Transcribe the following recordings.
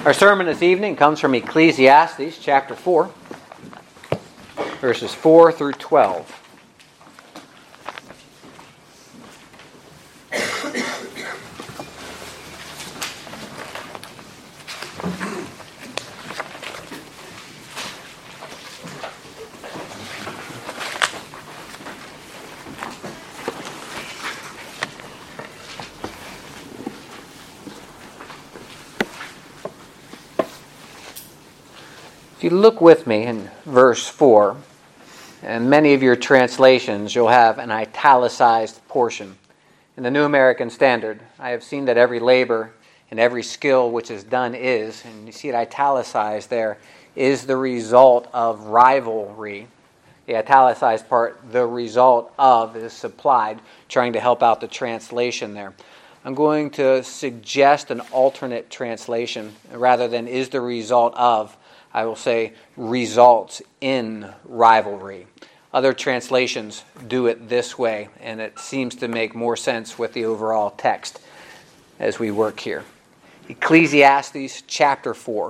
Our sermon this evening comes from Ecclesiastes chapter 4, verses 4 through 12. If you look with me in verse 4, and many of your translations, you'll have an italicized portion. In the New American Standard, I have seen that every labor and every skill which is done is, and you see it italicized there, is the result of rivalry. The italicized part, the result of, is supplied, trying to help out the translation there. I'm going to suggest an alternate translation. Rather than is the result of, I will say results in rivalry. Other translations do it this way, and it seems to make more sense with the overall text as we work here. Ecclesiastes chapter 4.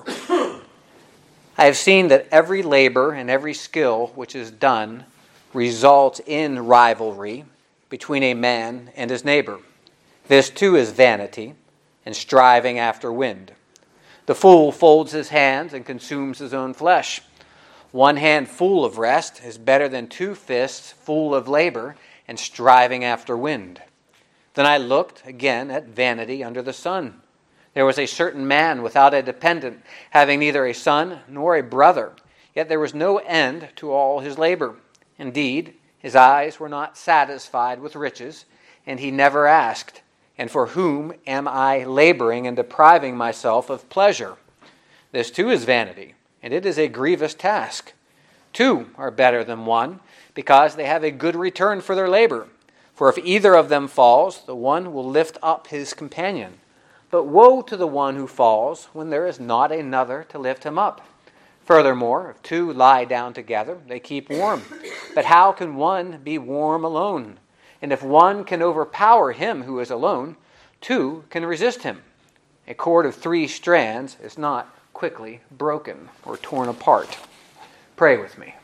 I have seen that every labor and every skill which is done results in rivalry between a man and his neighbor. This too is vanity and striving after wind. The fool folds his hands and consumes his own flesh. One hand full of rest is better than two fists full of labor and striving after wind. Then I looked again at vanity under the sun. There was a certain man without a dependent, having neither a son nor a brother, yet there was no end to all his labor. Indeed, his eyes were not satisfied with riches, and he never asked, and for whom am I laboring and depriving myself of pleasure? This too is vanity, and it is a grievous task. Two are better than one, because they have a good return for their labor. For if either of them falls, the one will lift up his companion. But woe to the one who falls when there is not another to lift him up. Furthermore, if two lie down together, they keep warm. But how can one be warm alone? And if one can overpower him who is alone, two can resist him. A cord of 3 strands is not quickly broken or torn apart. Pray with me.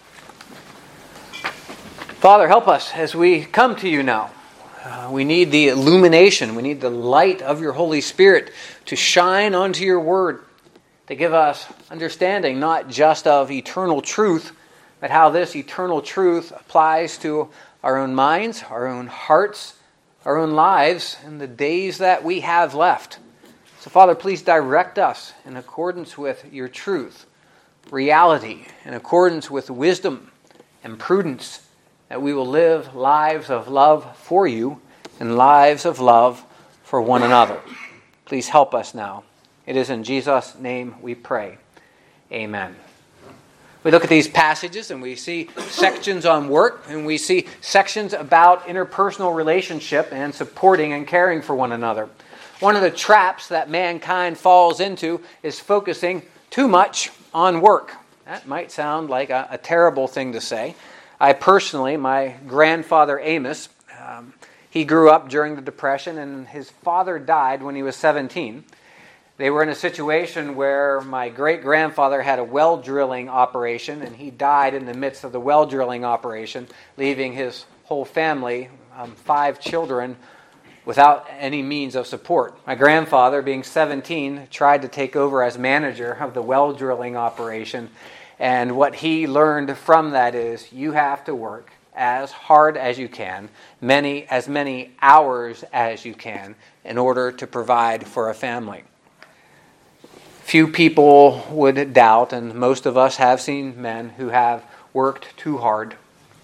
Father, help us as we come to you now. We need the illumination, we need the light of your Holy Spirit to shine onto your word, to give us understanding not just of eternal truth, but how this eternal truth applies to our own minds, our own hearts, our own lives, and the days that we have left. So, Father, please direct us in accordance with your truth, reality, in accordance with wisdom and prudence, that we will live lives of love for you and lives of love for one another. Please help us now. It is in Jesus' name we pray. Amen. We look at these passages and we see sections on work and we see sections about interpersonal relationship and supporting and caring for one another. One of the traps that mankind falls into is focusing too much on work. That might sound like a terrible thing to say. I personally, my grandfather Amos, he grew up during the Depression and his father died when he was 17. They were in a situation where my great-grandfather had a well drilling operation and he died in the midst of the well drilling operation, leaving his whole family, 5 children, without any means of support. My grandfather, being 17, tried to take over as manager of the well drilling operation, and what he learned from that is you have to work as hard as you can, as many hours as you can, in order to provide for a family. Few people would doubt, and most of us have seen men who have worked too hard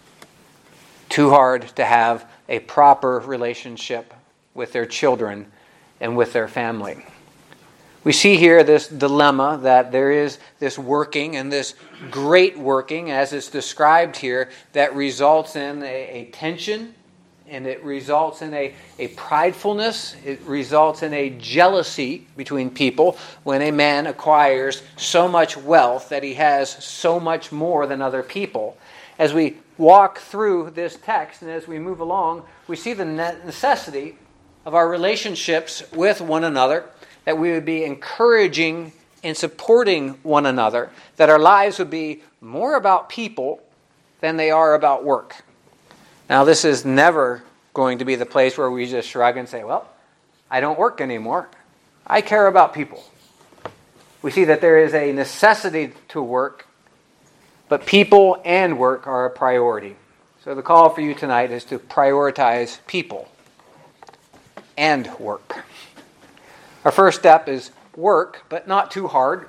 to have a proper relationship with their children and with their family. We see here this dilemma that there is this working and this great working, as it's described here, that results in a tension, and it results in a pridefulness, it results in a jealousy between people when a man acquires so much wealth that he has so much more than other people. As we walk through this text and as we move along, we see the necessity of our relationships with one another, that we would be encouraging in supporting one another, that our lives would be more about people than they are about work. Now, this is never going to be the place where we just shrug and say, well, I don't work anymore. I care about people. We see that there is a necessity to work, but people and work are a priority. So the call for you tonight is to prioritize people and work. Our first step is work, but not too hard.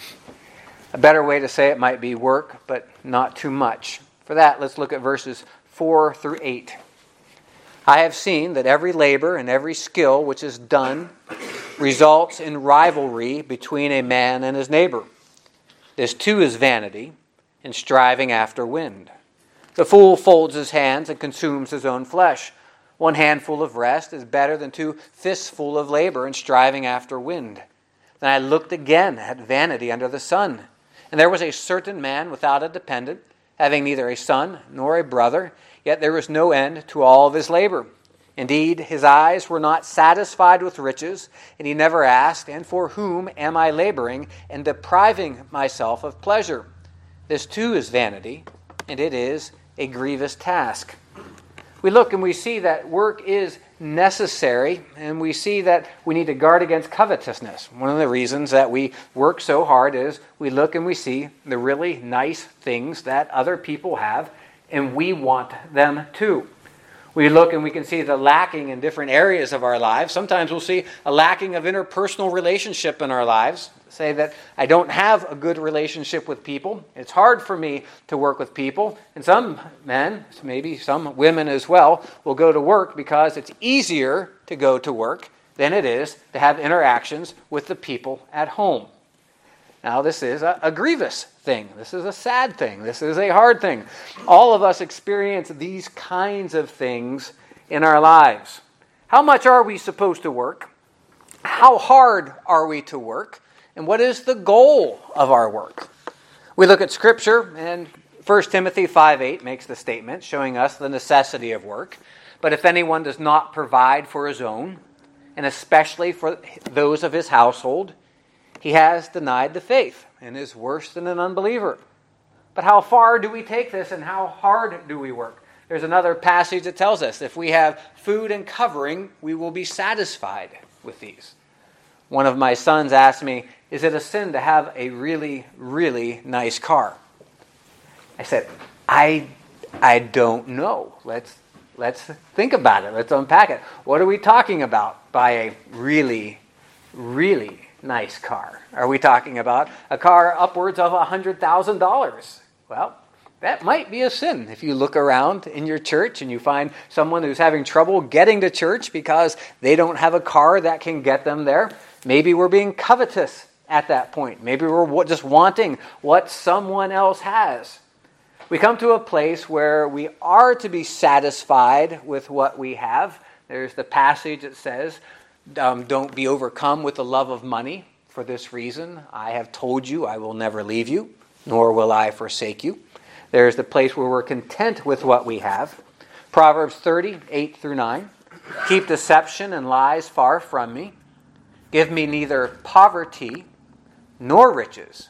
A better way to say it might be work, but not too much. For that, let's look at verses 4 through 8. I have seen that every labor and every skill which is done results in rivalry between a man and his neighbor. This too is vanity and striving after wind. The fool folds his hands and consumes his own flesh. One handful of rest is better than 2 fistfuls of labor and striving after wind. Then I looked again at vanity under the sun. And there was a certain man without a dependent, having neither a son nor a brother, yet there was no end to all of his labor. Indeed, his eyes were not satisfied with riches, and he never asked, and for whom am I laboring and depriving myself of pleasure? This too is vanity, and it is a grievous task. We look and we see that work is necessary, and we see that we need to guard against covetousness. One of the reasons that we work so hard is we look and we see the really nice things that other people have, and we want them too. We look and we can see the lacking in different areas of our lives. Sometimes we'll see a lacking of interpersonal relationship in our lives. Say that I don't have a good relationship with people. It's hard for me to work with people. And some men, maybe some women as well, will go to work because it's easier to go to work than it is to have interactions with the people at home. Now, this is a grievous thing. This is a sad thing. This is a hard thing. All of us experience these kinds of things in our lives. How much are we supposed to work? How hard are we to work? And what is the goal of our work? We look at Scripture, and 1 Timothy 5:8 makes the statement, showing us the necessity of work. But if anyone does not provide for his own, and especially for those of his household, he has denied the faith and is worse than an unbeliever. But how far do we take this, and how hard do we work? There's another passage that tells us if we have food and covering, we will be satisfied with these. One of my sons asked me, is it a sin to have a really, really nice car? I said, I don't know. Let's think about it. Let's unpack it. What are we talking about by a really, really nice car? Are we talking about a car upwards of $100,000? Well, that might be a sin. If you look around in your church and you find someone who's having trouble getting to church because they don't have a car that can get them there, maybe we're being covetous at that point. Maybe we're just wanting what someone else has. We come to a place where we are to be satisfied with what we have. There's the passage that says, don't be overcome with the love of money. For this reason, I have told you I will never leave you, nor will I forsake you. There's the place where we're content with what we have. Proverbs 30:8 through 9. Keep deception and lies far from me. Give me neither poverty nor riches.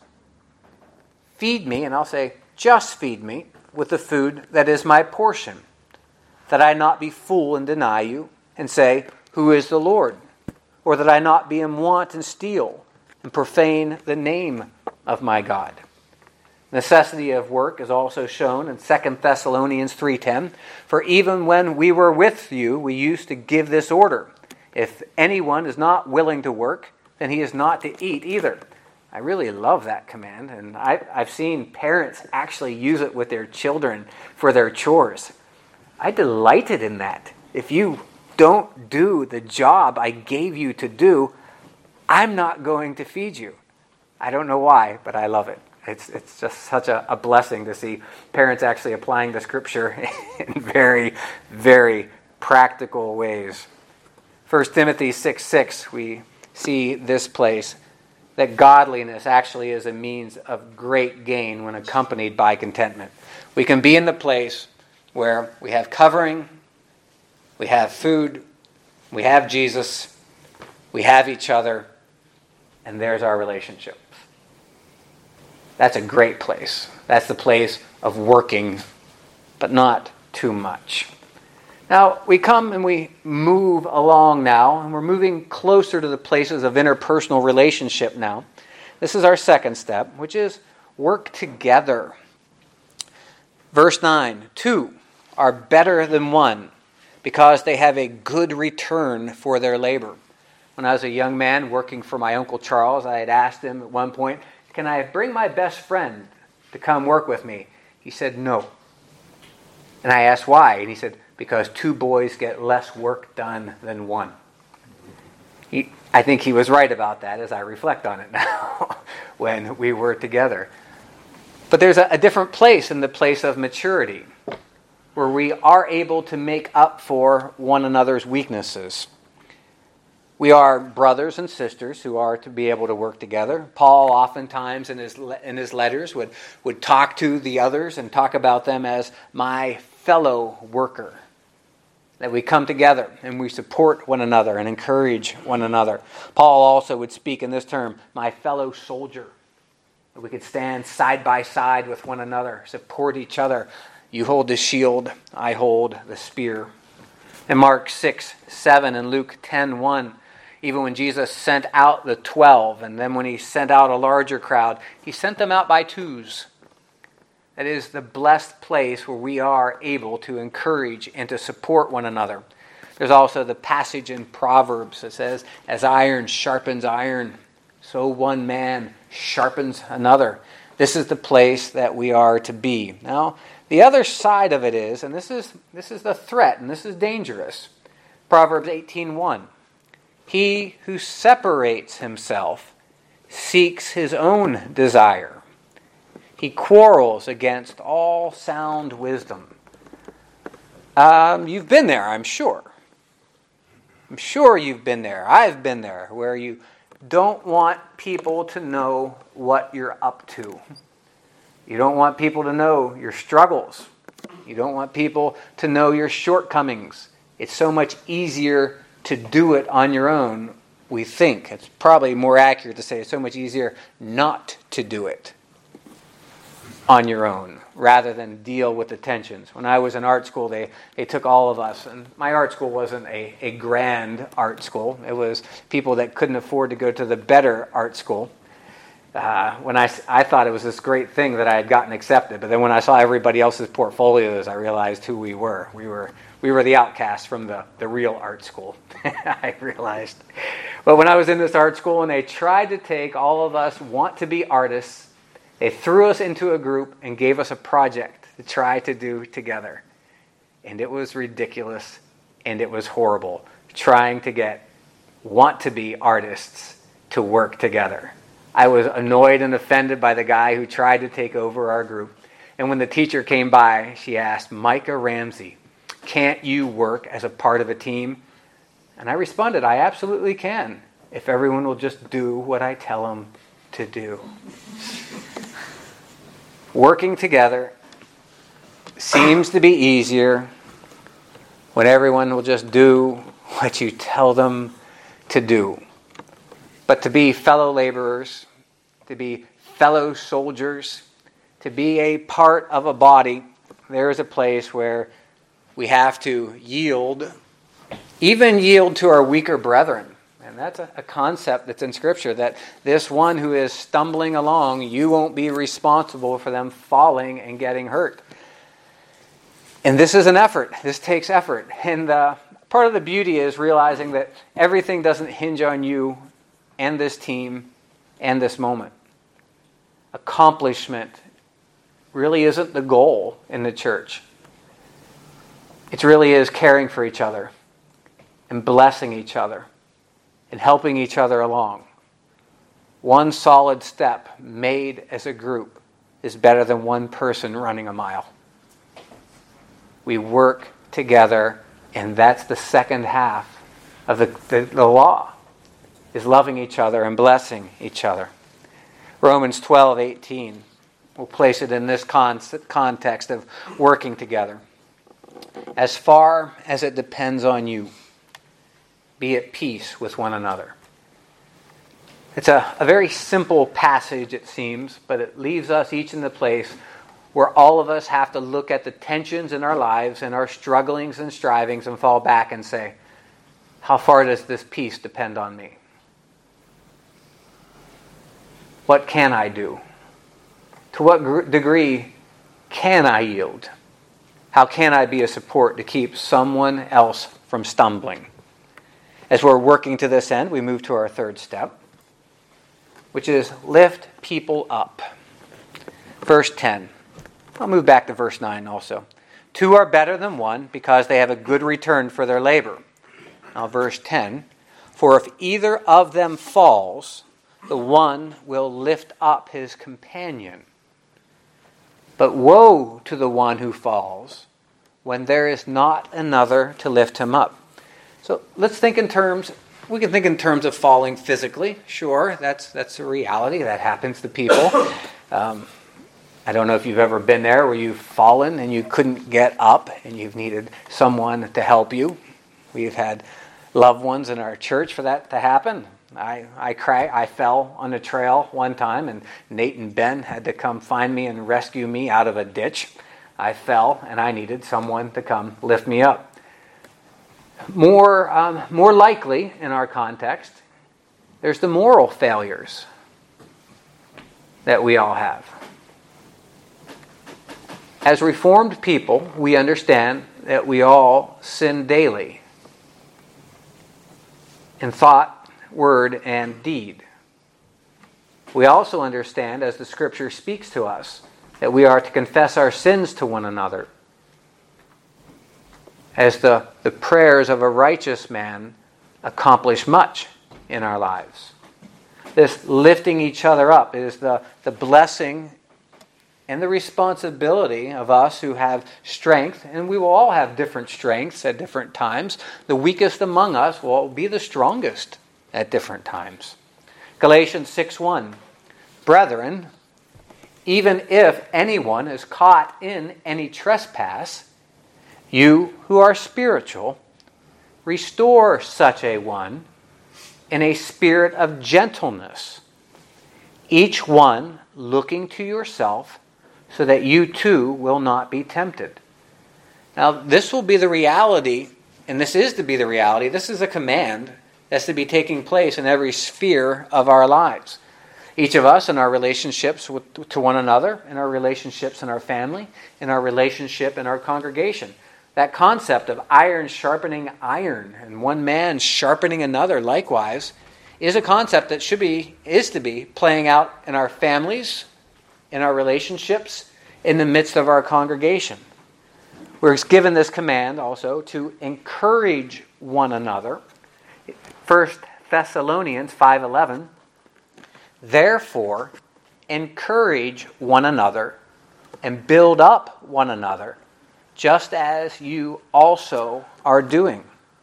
Feed me, and I'll say, just feed me, with the food that is my portion, that I not be fool and deny you, and say, who is the Lord? Or that I not be in want and steal, and profane the name of my God. Necessity of work is also shown in 2 Thessalonians 3:10. For even when we were with you, we used to give this order. If anyone is not willing to work, then he is not to eat either. I really love that command, and I've seen parents actually use it with their children for their chores. I delighted in that. If you don't do the job I gave you to do, I'm not going to feed you. I don't know why, but I love it. It's just such a blessing to see parents actually applying the Scripture in very, very practical ways. 1 Timothy 6:6, we see this place, that godliness actually is a means of great gain when accompanied by contentment. We can be in the place where we have covering, we have food, we have Jesus, we have each other, and there's our relationships. That's a great place. That's the place of working, but not too much. Now, we come and we move along now, and we're moving closer to the places of interpersonal relationship now. This is our second step, which is work together. Verse 9, 2 are better than one because they have a good return for their labor. When I was a young man working for my Uncle Charles, I had asked him at one point, can I bring my best friend to come work with me? He said no. And I asked why, and he said, because two boys get less work done than one. I think he was right about that as I reflect on it now when we were together. But there's a different place in the place of maturity where we are able to make up for one another's weaknesses. We are brothers and sisters who are to be able to work together. Paul oftentimes in his letters would talk to the others and talk about them as my fellow worker. That we come together and we support one another and encourage one another. Paul also would speak in this term, my fellow soldier. That we could stand side by side with one another, support each other. You hold the shield, I hold the spear. In Mark 6:7 and Luke 10:1, even when Jesus sent out the 12, and then when he sent out a larger crowd, he sent them out by twos. That is the blessed place where we are able to encourage and to support one another. There's also the passage in Proverbs that says, as iron sharpens iron, so one man sharpens another. This is the place that we are to be. Now, the other side of it is, and this is the threat, and this is dangerous. Proverbs 18:1. He who separates himself seeks his own desire. He quarrels against all sound wisdom. You've been there, I'm sure. I'm sure you've been there. I've been there, where you don't want people to know what you're up to. You don't want people to know your struggles. You don't want people to know your shortcomings. It's so much easier to do it on your own, we think. It's probably more accurate to say it's so much easier not to do it on your own, rather than deal with the tensions. When I was in art school, they took all of us, and my art school wasn't a grand art school. It was people that couldn't afford to go to the better art school. When I thought it was this great thing that I had gotten accepted, but then when I saw everybody else's portfolios, I realized who we were. We were the outcasts from the real art school, I realized. But when I was in this art school and they tried to take all of us want to be artists, they threw us into a group and gave us a project to try to do together. And it was ridiculous and it was horrible, trying to get want-to-be artists to work together. I was annoyed and offended by the guy who tried to take over our group. And when the teacher came by, she asked, Micah Ramsey, can't you work as a part of a team? And I responded, I absolutely can, if everyone will just do what I tell them to do. Working together seems to be easier when everyone will just do what you tell them to do. But to be fellow laborers, to be fellow soldiers, to be a part of a body, there is a place where we have to yield, even yield to our weaker brethren. And that's a concept that's in Scripture, that this one who is stumbling along, you won't be responsible for them falling and getting hurt. And this is an effort. This takes effort. And part of the beauty is realizing that everything doesn't hinge on you and this team and this moment. Accomplishment really isn't the goal in the church. It really is caring for each other and blessing each other and helping each other along. One solid step made as a group is better than one person running a mile. We work together, and that's the second half of the law, is loving each other and blessing each other. Romans 12:18, we'll place it in this context of working together. As far as it depends on you, be at peace with one another. It's a very simple passage, it seems, but it leaves us each in the place where all of us have to look at the tensions in our lives and our strugglings and strivings and fall back and say, how far does this peace depend on me? What can I do? To what degree can I yield? How can I be a support to keep someone else from stumbling? As we're working to this end, we move to our third step, which is lift people up. Verse 10. I'll move back to verse 9 also. Two are better than one because they have a good return for their labor. Now verse 10. For if either of them falls, the one will lift up his companion. But woe to the one who falls when there is not another to lift him up. So let's think in terms, we can think in terms of falling physically. Sure, that's a reality. That happens to people. I don't know if you've ever been there where you've fallen and you couldn't get up and you've needed someone to help you. We've had loved ones in our church for that to happen. I fell on a trail one time and Nate and Ben had to come find me and rescue me out of a ditch. I fell and I needed someone to come lift me up. More likely in our context, there's the moral failures that we all have. As Reformed people, we understand that we all sin daily in thought, word, and deed. We also understand, as the Scripture speaks to us, that we are to confess our sins to one another. As the prayers of a righteous man accomplish much in our lives. This lifting each other up is the blessing and the responsibility of us who have strength, and we will all have different strengths at different times. The weakest among us will be the strongest at different times. Galatians 6:1. Brethren, even if anyone is caught in any trespass, you who are spiritual, restore such a one in a spirit of gentleness, each one looking to yourself, so that you too will not be tempted. Now, this will be the reality, and this is to be the reality. This is a command that's to be taking place in every sphere of our lives. Each of us in our relationships to one another, in our relationships in our family, in our relationship in our congregation. That concept of iron sharpening iron and one man sharpening another likewise is a concept that is to be playing out in our families, in our relationships, in the midst of our congregation. We're given this command also to encourage one another. 1 Thessalonians 5:11. Therefore, encourage one another and build up one another, just as you also are doing.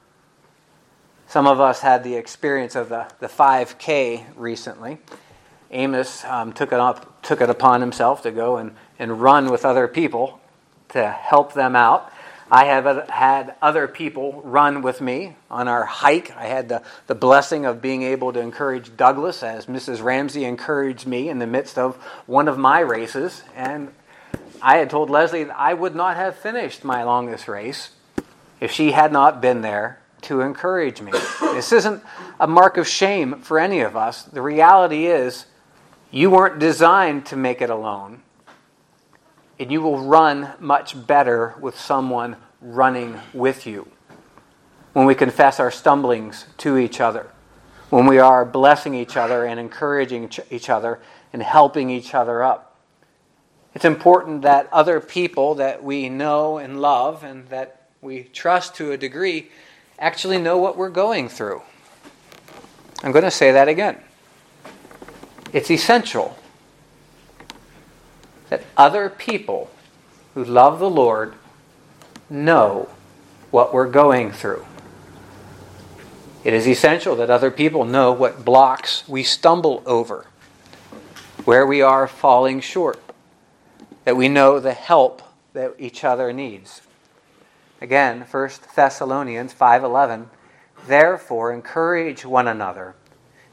Some of us had the experience of the 5K recently. Amos took it upon himself to go and run with other people to help them out. I have had other people run with me on our hike. I had the blessing of being able to encourage Douglas as Mrs. Ramsey encouraged me in the midst of one of my races. And I had told Leslie that I would not have finished my longest race if she had not been there to encourage me. This isn't a mark of shame for any of us. The reality is you weren't designed to make it alone. And you will run much better with someone running with you. When we confess our stumblings to each other. When we are blessing each other and encouraging each other and helping each other up. It's important that other people that we know and love and that we trust to a degree actually know what we're going through. I'm going to say that again. It's essential that other people who love the Lord know what we're going through. It is essential that other people know what blocks we stumble over, where we are falling short, that we know the help that each other needs. Again, 1 Thessalonians 5:11, therefore encourage one another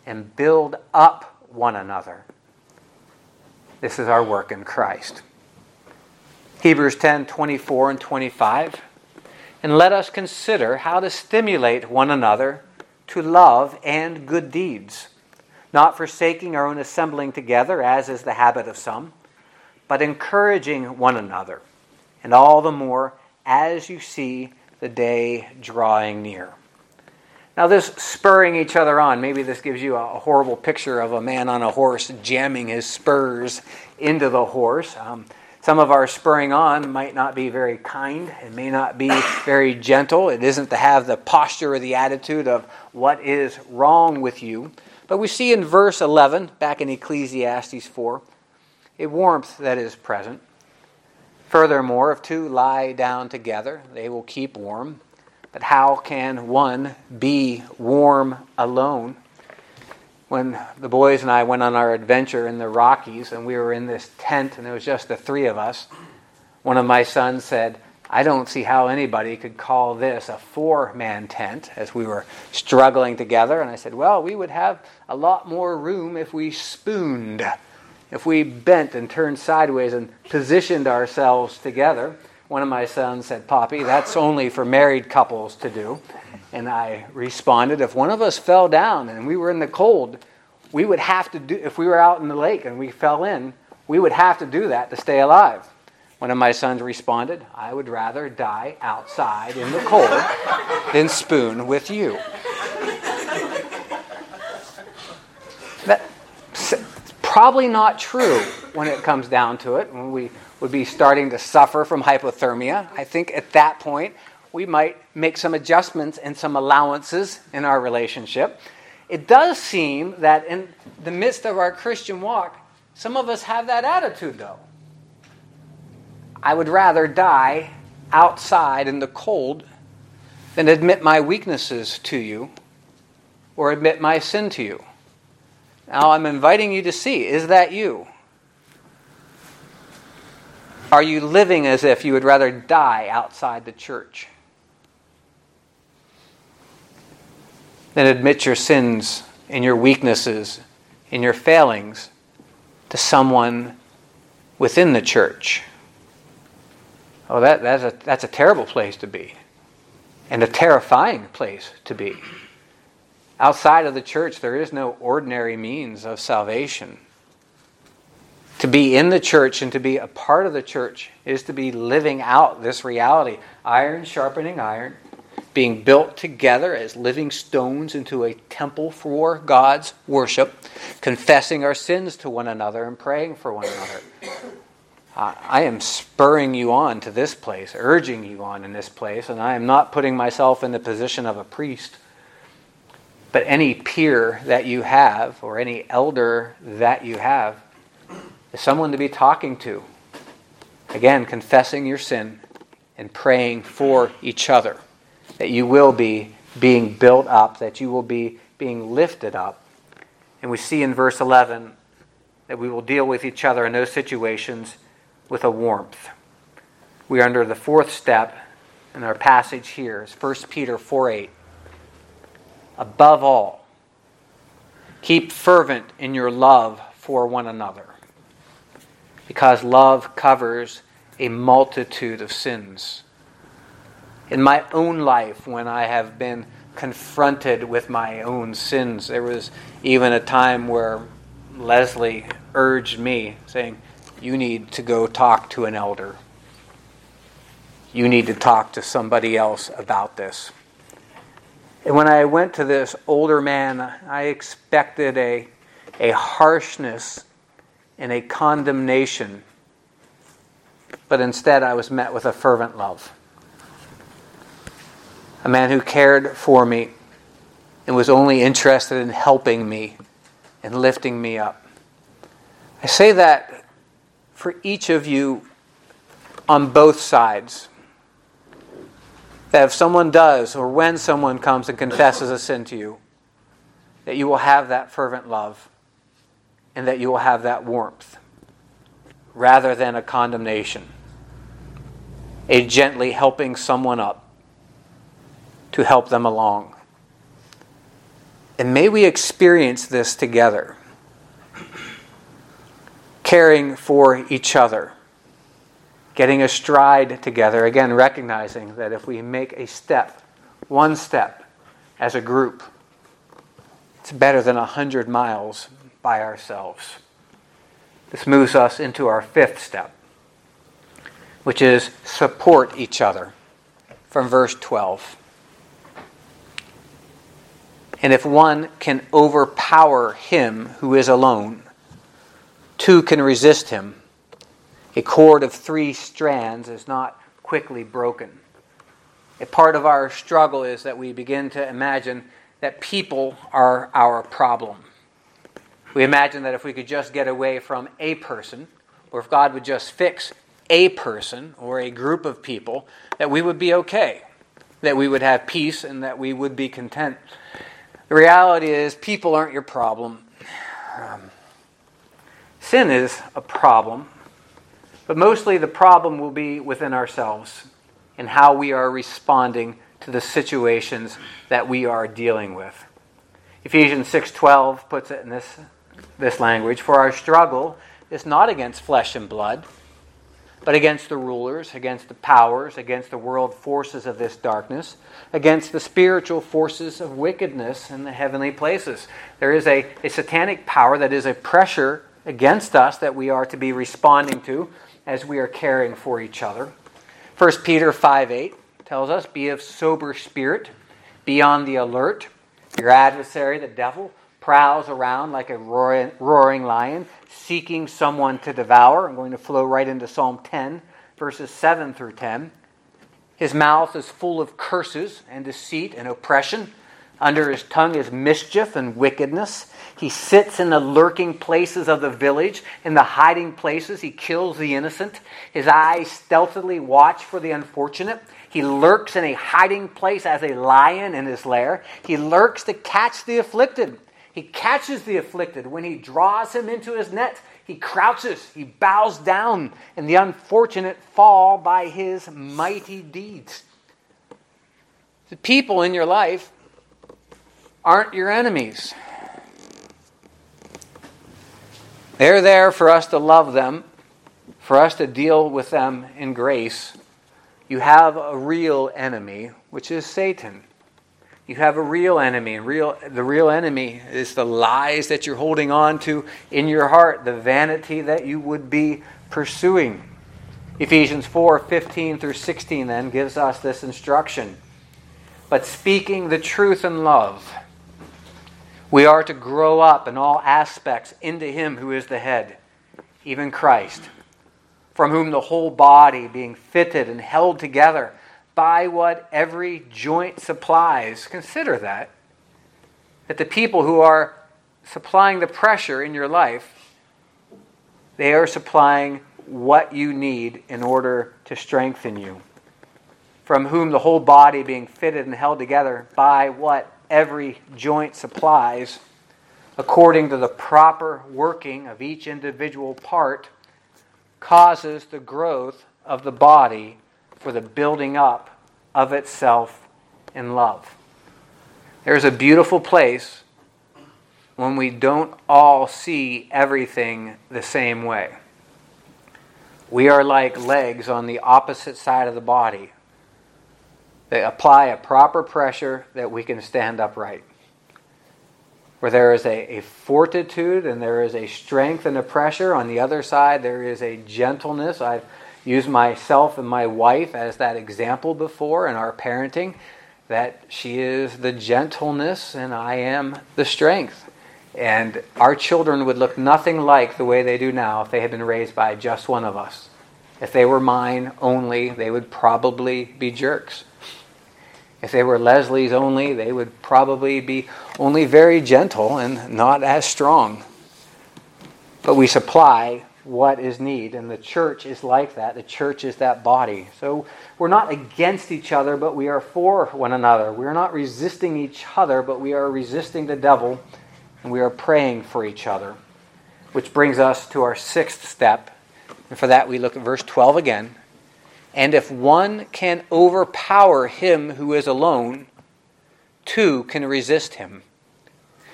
and build up one another. This is our work in Christ. Hebrews 10:24 and 25. And let us consider how to stimulate one another to love and good deeds, not forsaking our own assembling together, as is the habit of some, but encouraging one another, and all the more as you see the day drawing near. Now this spurring each other on, maybe this gives you a horrible picture of a man on a horse jamming his spurs into the horse. Some of our spurring on might not be very kind. It may not be very gentle. It isn't to have the posture or the attitude of what is wrong with you. But we see in verse 11, back in Ecclesiastes 4, a warmth that is present. Furthermore, if two lie down together, they will keep warm. But how can one be warm alone? When the boys and I went on our adventure in the Rockies and we were in this tent and it was just the three of us, one of my sons said, I don't see how anybody could call this a 4-man tent, as we were struggling together. And I said, well, we would have a lot more room if we spooned, if we bent and turned sideways and positioned ourselves together. One of my sons said, Poppy, that's only for married couples to do. And I responded, if one of us fell down and we were in the cold, we would have to do, if we were out in the lake and we fell in, we would have to do that to stay alive. One of my sons responded, I would rather die outside in the cold than spoon with you. That's probably not true when it comes down to it, when we would be starting to suffer from hypothermia. I think at that point, we might make some adjustments and some allowances in our relationship. It does seem that in the midst of our Christian walk, some of us have that attitude, though. I would rather die outside in the cold than admit my weaknesses to you or admit my sin to you. Now, I'm inviting you to see, is that you? Are you living as if you would rather die outside the church than admit your sins and your weaknesses and your failings to someone within the church? Oh, that's a terrible place to be, and a terrifying place to be. Outside of the church, there is no ordinary means of salvation. To be in the church and to be a part of the church is to be living out this reality. Iron sharpening iron, being built together as living stones into a temple for God's worship, confessing our sins to one another and praying for one another. I am spurring you on to this place, urging you on in this place, and I am not putting myself in the position of a priest. But any peer that you have, or any elder that you have, is someone to be talking to. Again, confessing your sin and praying for each other, that you will be being built up, that you will be being lifted up. And we see in verse 11 that we will deal with each other in those situations with a warmth. We are under the fourth step in our passage here. It's 1 Peter 4:8. Above all, keep fervent in your love for one another, because love covers a multitude of sins. In my own life, when I have been confronted with my own sins, there was even a time where Leslie urged me, saying, you need to go talk to an elder. You need to talk to somebody else about this. And when I went to this older man, I expected a harshness and a condemnation. But instead I was met with a fervent love. A man who cared for me and was only interested in helping me and lifting me up. I say that for each of you on both sides. That if someone does, or when someone comes and confesses a sin to you, that you will have that fervent love and that you will have that warmth rather than a condemnation. A gently helping someone up to help them along. And may we experience this together. Caring for each other. Getting a stride together. Again, recognizing that if we make a step, one step, as a group, it's better than 100 miles by ourselves. This moves us into our fifth step, which is support each other, from verse 12. And if one can overpower him who is alone, two can resist him. A cord of 3 strands is not quickly broken. A part of our struggle is that we begin to imagine that people are our problem. We imagine that if we could just get away from a person, or if God would just fix a person or a group of people, that we would be okay, that we would have peace and that we would be content. The reality is people aren't your problem. Sin is a problem, but mostly the problem will be within ourselves and how we are responding to the situations that we are dealing with. Ephesians 6:12 puts it in this language, for our struggle is not against flesh and blood, but against the rulers, against the powers, against the world forces of this darkness, against the spiritual forces of wickedness in the heavenly places. There is a satanic power that is a pressure against us that we are to be responding to as we are caring for each other. 1 Peter 5:8 tells us, be of sober spirit, be on the alert. Your adversary, the devil, prowls around like a roaring lion, seeking someone to devour. I'm going to flow right into Psalm 10, verses 7 through 10. His mouth is full of curses and deceit and oppression. Under his tongue is mischief and wickedness. He sits in the lurking places of the village. In the hiding places, he kills the innocent. His eyes stealthily watch for the unfortunate. He lurks in a hiding place as a lion in his lair. He lurks to catch the afflicted. He catches the afflicted. When he draws him into his net, he crouches, he bows down, and the unfortunate fall by his mighty deeds. The people in your life aren't your enemies. They're there for us to love them, for us to deal with them in grace. You have a real enemy, which is Satan. You have a real enemy, and the real enemy is the lies that you're holding on to in your heart, the vanity that you would be pursuing. Ephesians 4:15 through 16 then gives us this instruction. But speaking the truth in love, we are to grow up in all aspects into Him who is the head, even Christ, from whom the whole body, being fitted and held together by what every joint supplies. Consider that the people who are supplying the pressure in your life, they are supplying what you need in order to strengthen you. From whom the whole body, being fitted and held together by what every joint supplies, according to the proper working of each individual part, causes the growth of the body for the building up of itself in love. There's a beautiful place when we don't all see everything the same way. We are like legs on the opposite side of the body. They apply a proper pressure that we can stand upright. Where there is a fortitude and there is a strength and a pressure, on the other side there is a gentleness. I've used myself and my wife as that example before in our parenting, that she is the gentleness and I am the strength. And our children would look nothing like the way they do now if they had been raised by just one of us. If they were mine only, they would probably be jerks. If they were Leslie's only, they would probably be only very gentle and not as strong. But we supply what is need, and the church is like that. The church is that body. So we're not against each other, but we are for one another. We're not resisting each other, but we are resisting the devil, and we are praying for each other. Which brings us to our sixth step. And for that we look at verse 12 again. And if one can overpower him who is alone, two can resist him.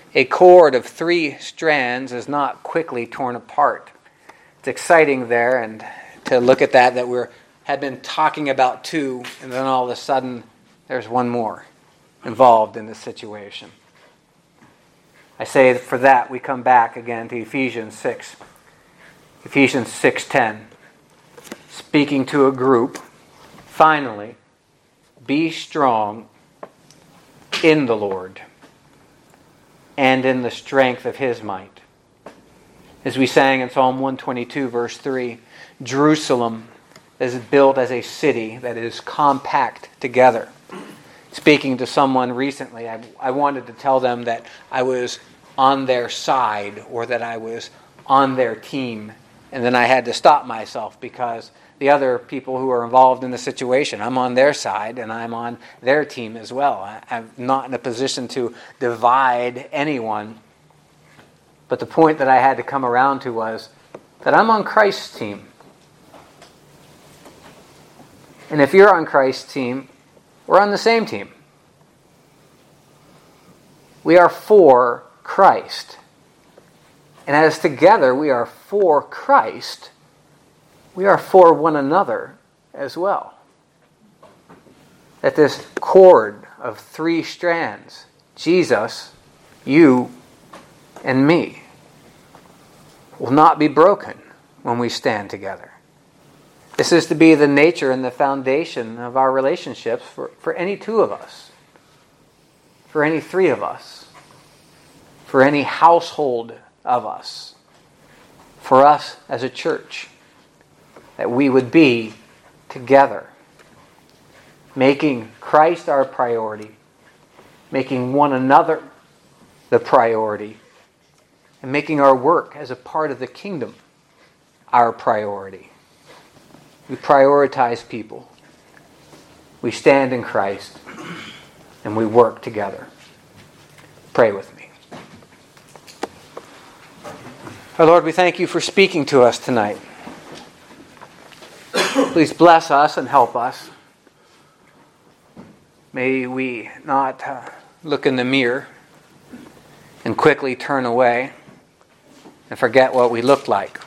a cord of 3 strands is not quickly torn apart. It's exciting there, and to look at that we had been talking about 2, and then all of a sudden there's one more involved in the situation. I say that for that we come back again to Ephesians 6. Ephesians 6:10. Speaking to a group, finally, be strong in the Lord and in the strength of His might. As we sang in Psalm 122, verse 3, Jerusalem is built as a city that is compact together. Speaking to someone recently, I wanted to tell them that I was on their side or that I was on their team. And then I had to stop myself because the other people who are involved in the situation, I'm on their side and I'm on their team as well. I'm not in a position to divide anyone. But the point that I had to come around to was that I'm on Christ's team. And if you're on Christ's team, we're on the same team. We are for Christ. And as together we are for Christ, we are for one another as well. That this cord of 3 strands, Jesus, you, and me, will not be broken when we stand together. This is to be the nature and the foundation of our relationships for any 2 of us, for any 3 of us, for any household of us, for us as a church, that we would be together, making Christ our priority, making one another the priority, and making our work as a part of the kingdom our priority. We prioritize people. We stand in Christ, and we work together. Pray with me. Our Lord, we thank you for speaking to us tonight. Please bless us and help us. May we not look in the mirror and quickly turn away and forget what we look like.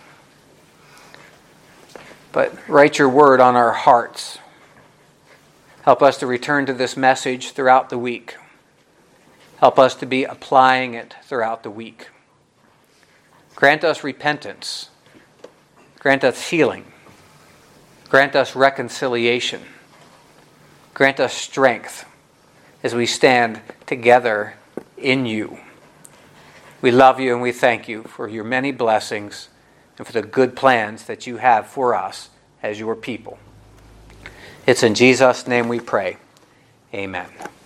But write your word on our hearts. Help us to return to this message throughout the week. Help us to be applying it throughout the week. Grant us repentance. Grant us healing. Grant us reconciliation. Grant us strength as we stand together in you. We love you and we thank you for your many blessings and for the good plans that you have for us as your people. It's in Jesus' name we pray. Amen.